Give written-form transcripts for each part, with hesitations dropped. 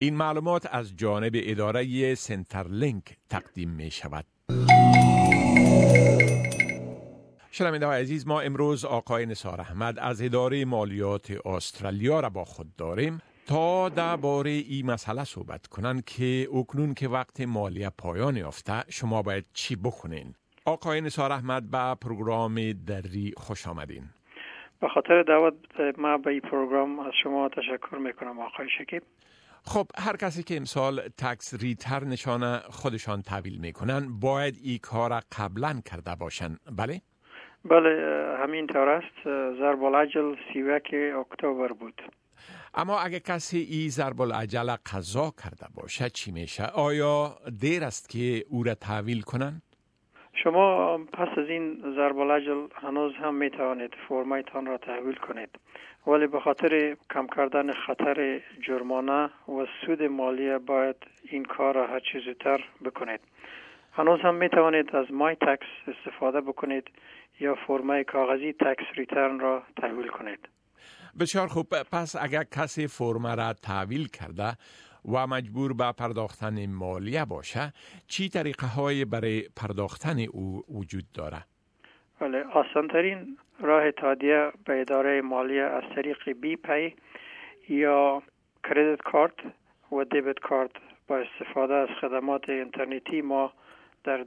این معلومات از جانب اداره سنترلینک تقدیم می شود. شنونده‌های عزیز، ما امروز آقای نثار احمد از اداره مالیات استرالیا را با خود داریم تا درباره این مسئله صحبت کنند که اکنون که وقت مالیه پایان یافته شما باید چی بکنین. آقای نثار احمد به پروگرام دری خوش آمدین. به خاطر دعوت ما به این پروگرام از شما تشکر میکنم آقای شکیب. خب هر کسی که امسال تکس ریتر نشانه خودشان تحویل میکنن باید این کار قبلا کرده باشن، بله؟ بله همین طور است. ضرب العجل 31 اکتبر بود. اما اگه کسی این ضرب العجل قضا کرده باشه چی میشه؟ آیا دیر است که او را تحویل کنن؟ شما پس از این ضرب العجل هنوز هم میتوانید فرمایتان را تحویل کنید، ولی به خاطر کم کردن خطر جرمانه و سود مالیه باید این کار را هر چه زودتر بکنید. هنوز هم میتوانید از مای تکس استفاده بکنید یا فرمای کاغذی تکس ریترن را تحویل کنید. بسیار خوب. پس اگر کسی فرم را تحویل کرده و مجبور به پرداختن مالیه باشه، چی طریقه های برای پرداختن او وجود داره؟ بله، آسانترین راه تادیه به اداره مالیه از طریق بی پی یا کردیت کارت و دیبت کارت با استفاده از خدمات اینترنتی ما در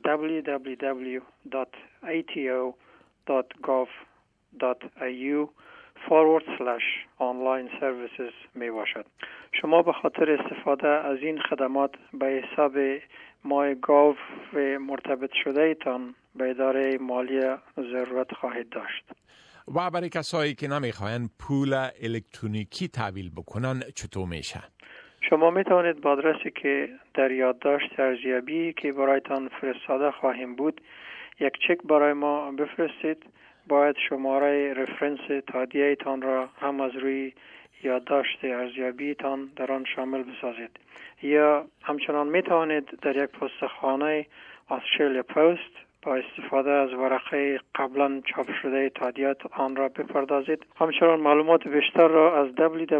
www.ato.gov.au/online services می باشد. شما به خاطر استفاده از این خدمات به حساب مای گاو و مرتبط شده ایتان به اداره مالیه ضرورت خواهید داشت. و برای کسایی که نمیخواین پول الکترونیکی تحویل بکنن چطور میشه؟ شما می توانید با آدرسی که در یادداشت ارزیابی که برایتان فرستاده خواهیم بود یک چک برای ما بفرستید. باید شماره رفرنس تادیه ایتان را هم از روی یادداشت ارزیابی تان در آن شامل بسازید، یا همچنان می توانید در یک پستخانه استرالیا پست با استفاده از ورقه قبلا چاپ شده تادیات آن را بپردازید. همچنان معلومات بیشتر را از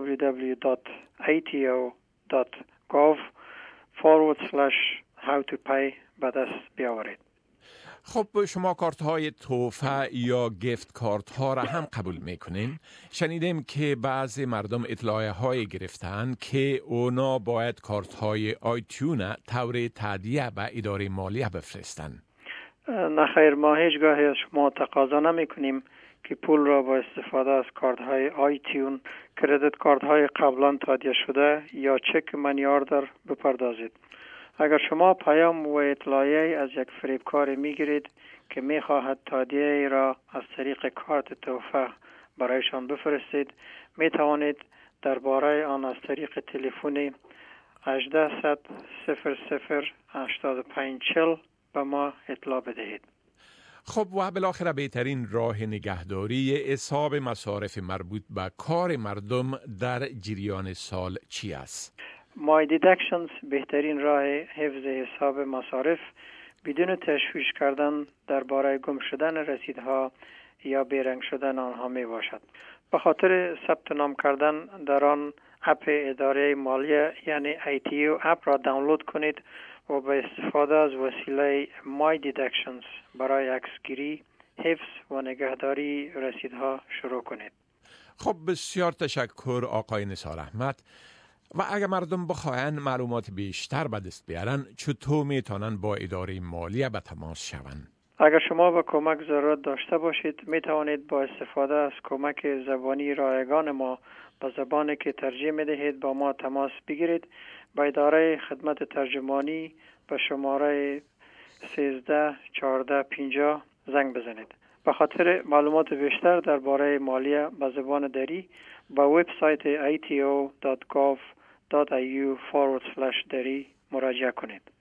www.ato.gov/how-to-pay به دست بیاورید. خب شما کارت های تحفه یا گیفت کارت ها را هم قبول میکنین؟ شنیدیم که بعضی مردم اطلاعیه های گرفتن که اونا باید کارت های آیتیون طور تادیه به اداره مالیه بفرستن. نخیر، ما هیچگاهی از شما تقاضا نمی کنیم که پول را با استفاده از کارت های آیتیون، کردیت کارت های قبلا تادیه شده یا چک منی آردر بپردازید. اگر شما پیام و اطلاعیه از یک فریبکار میگیرید که میخواهد تادیه را از طریق کارت تحفه برایشان بفرستید، میتوانید درباره آن از طریق تلفن 1800 00 8540 به ما اطلاع بدهید. خب و بالاخره بهترین راه نگهداری حساب مصارف مربوط به کار مردم در جریان سال چی است؟ مای دیدکشنز بهترین راه حفظ حساب مصارف بدون تشویش کردن درباره گم شدن رسیدها یا بیرنگ شدن آنها می باشد. به خاطر ثبت نام کردن در آن اپ اداره مالیه یعنی ATO اپ را دانلود کنید و به استفاده از وسیله مای دیدکشنز برای عکسگیری، حفظ و نگهداری رسیدها شروع کنید. خب بسیار تشکر آقای نثار احمد. و اگر مردم بخواین معلومات بیشتر به دست بیارن چطور میتونن با اداره مالیه به تماس شوند؟ اگر شما به کمک ضرورت داشته باشید می توانید با استفاده از کمک زبانی رایگان ما به زبانی که ترجیح می دهید با ما تماس بگیرید. با اداره خدمت ترجمانی به شماره 13 14 50 زنگ بزنید. به خاطر معلومات بیشتر درباره مالیه به زبان دری با وبسایت ato.gov.au/deri مراجعه کنید.